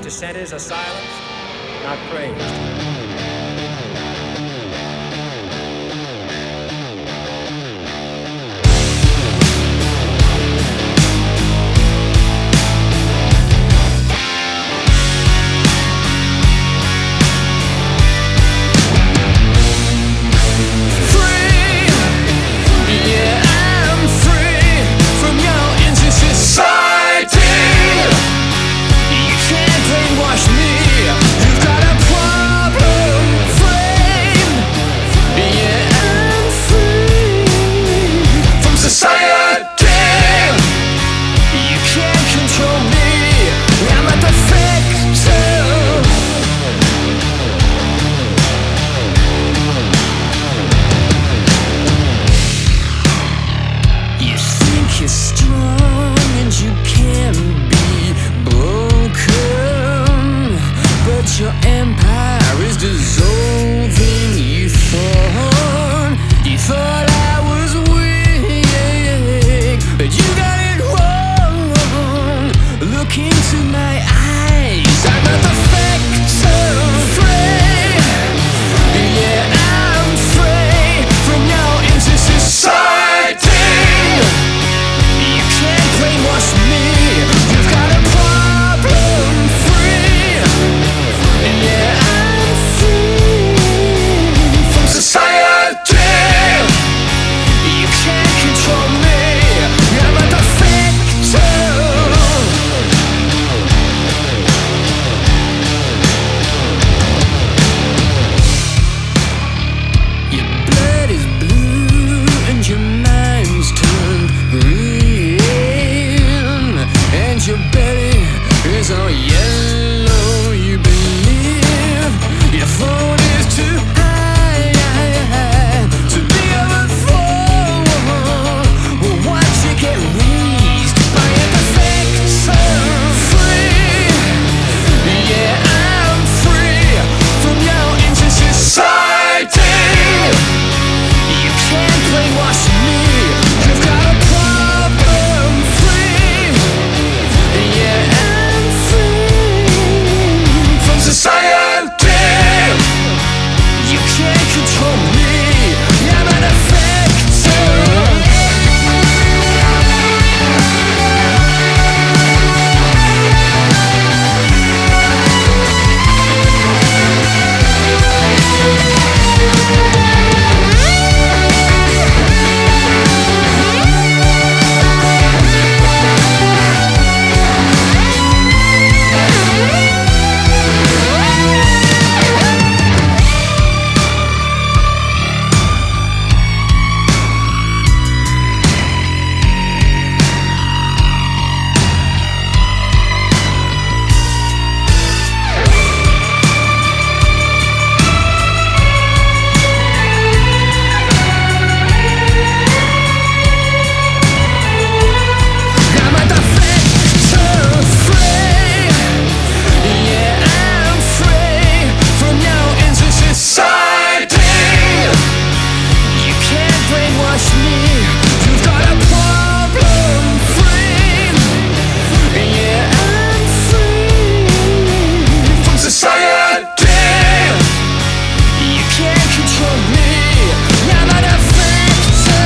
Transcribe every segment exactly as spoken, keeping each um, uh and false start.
dissenters are silenced, not praised. Your empire is dissolving. You thought, you thought I was weak, but you got it wrong. Look into my eyes, I'm not the factor free. Yeah, I'm free from your into society. You can't brainwash me. You've got a problem free. Yeah, I'm free from society. You can't control me. I'm a defector. Your blood is blue and your mind's turned green, and your belly is all yellow. You believe your phone is too high to be overthrown. Well, once you get raised by a defector free. Yeah, I'm free from your into society. You can't brainwash me. You've got a problem free. Yeah, I'm free from society. You can't control me. I'm an effector. I'm a defector free. Yeah, I'm free from now into society. You can't brainwash me. You've got a problem free. Yeah, I'm free from society. You can't control me. I'm a defector.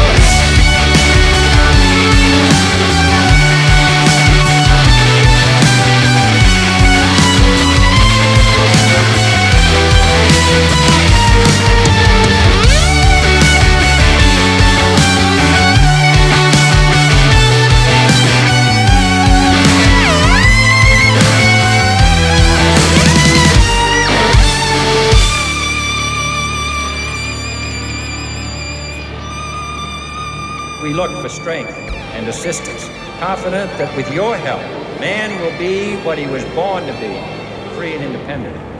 We look for strength and assistance, confident that with your help, man will be what he was born to be, free and independent.